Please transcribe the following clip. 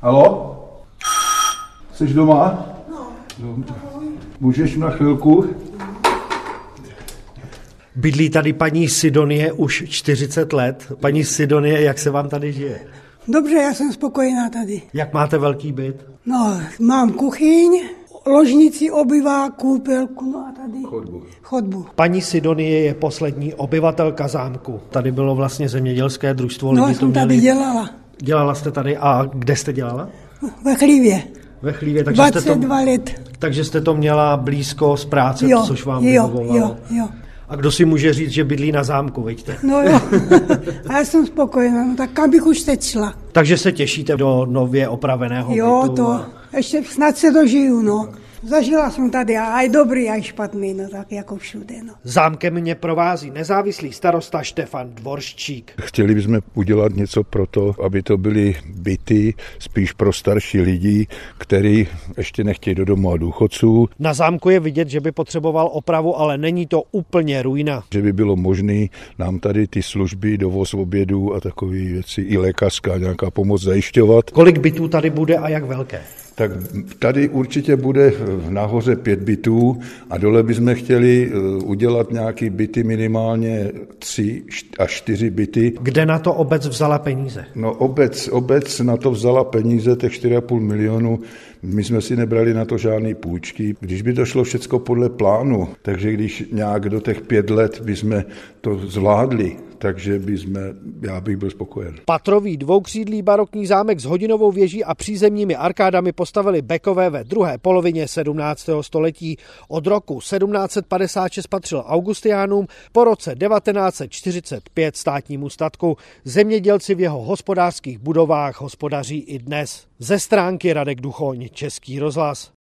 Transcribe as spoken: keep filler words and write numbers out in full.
Haló? Jsi doma? No. Můžeš na chvilku? Bydlí tady paní Sidonie už čtyřicet let. Paní Sidonie, jak se vám tady žije? Dobře, já jsem spokojená tady. Jak máte velký byt? No, mám kuchyň, ložnici, obyvák, koupelku, no a tady Chodbu. chodbu. Paní Sidonie je poslední obyvatelka zámku. Tady bylo vlastně zemědělské družstvo. No, lidi já jsem to měli... tady dělala. Dělala jste tady a kde jste dělala? Ve Chlívě. Ve Chlívě, takže jste, dvacet dva to, let. takže jste to měla blízko z práce, Jo, což vám jo, vyhovovalo. jo, jo. A kdo si může říct, že bydlí na zámku, vidíte? No jo, a já jsem spokojená, no tak kam bych už teď šla? Takže se těšíte do nově opraveného Jo, bytu? to, A... ještě snad se dožiju, no. Zažila jsem tady aj dobrý, aj špatný, no tak jako všude, no. Zámkem mě provází nezávislý starosta Štefan Dvorščík. Chtěli bychom udělat něco pro to, aby to byly byty spíš pro starší lidi, kteří ještě nechtějí do domova důchodců. Na zámku je vidět, že by potřeboval opravu, ale není to úplně ruina. Že by bylo možné nám tady ty služby, dovoz obědů a takové věci, i lékařská nějaká pomoc zajišťovat. Kolik bytů tady bude a jak velké? Tak tady určitě bude nahoře pět bytů a dole bychom chtěli udělat nějaký byty, minimálně tři až čtyři byty. Kde na to obec vzala peníze? No obec, obec na to vzala peníze, těch čtyři a půl milionu. My jsme si nebrali na to žádný půjčky. Když by to šlo všecko podle plánu, takže když nějak do těch pět let bychom to zvládli, takže bychom, já bych byl spokojen. Patrový dvoukřídlý barokní zámek s hodinovou věží a přízemními arkádami postavili Bekové ve druhé polovině sedmnáctého století. Od roku sedmnáct set padesát šest patřil Augustiánům, po roce devatenáct set čtyřicet pět státnímu statku. Zemědělci v jeho hospodářských budovách hospodaří i dnes. Ze stránky Radek Duchoň, Český rozhlas.